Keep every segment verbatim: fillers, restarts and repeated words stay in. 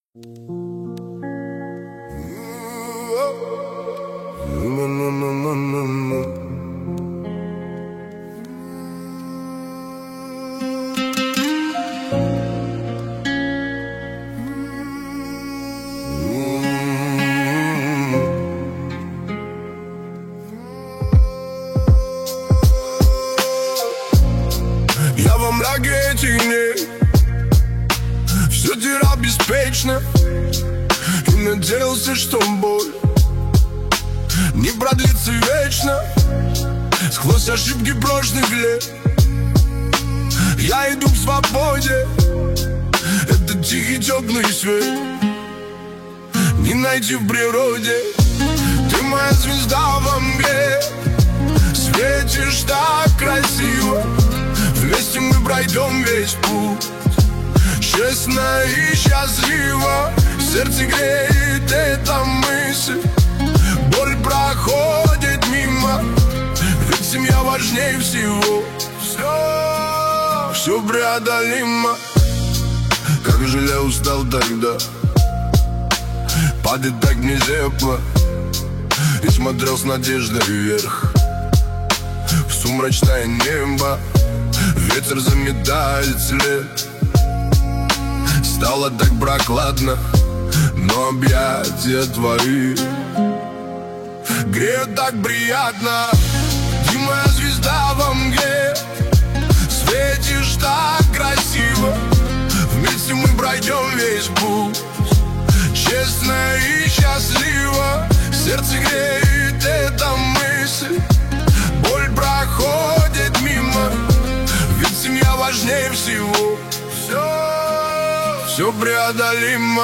Я во мраке этих дней все терял беспечно и надеялся, что боль не продлится вечно. Сквозь ошибки прошлых лет я иду к свободе. Это тихий теплый свет не найти в природе. Ты моя звезда во мгле, светишь так красиво. Вместе мы пройдем весь путь, честно и счастливо. Сердце греет эта мысль, боль проходит мимо, ведь семья важнее всего. Все, все преодолимо. Как же я устал тогда падать так нелепо, и смотрел с надеждой вверх в сумрачное небо. Ветер заметает след, стало так прохладно, но объятия твои греют так приятно. Ты моя звезда во мгле, светишь так красиво. Вместе мы пройдем весь путь, честно и счастливо. Сердце греет эта мысль, боль проходит мимо, ведь семья важнее всего. Все, все преодолимо.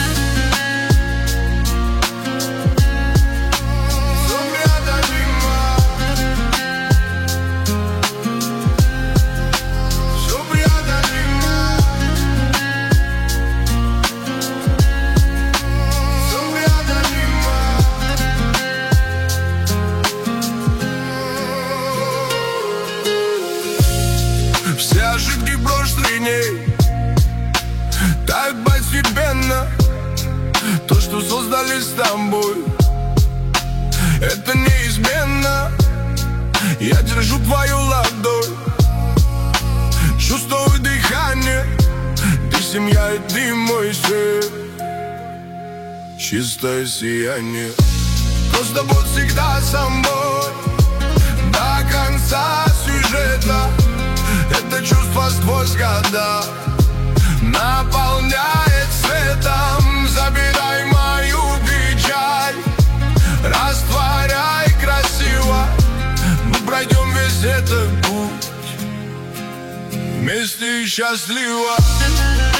Все ошибки прошлых дней тают постепенно. То, что создали с тобой, это неизменно. Я держу твою ладонь, чувствую дыхание. Ты семья, и ты мой свет, чистое сияние. Просто будь всегда со мной до конца сюжета. Это чувство сквозь года наполняет светом. Забирай мою печаль, растворяй красиво. Мы пройдем весь этот путь вместе и счастливо.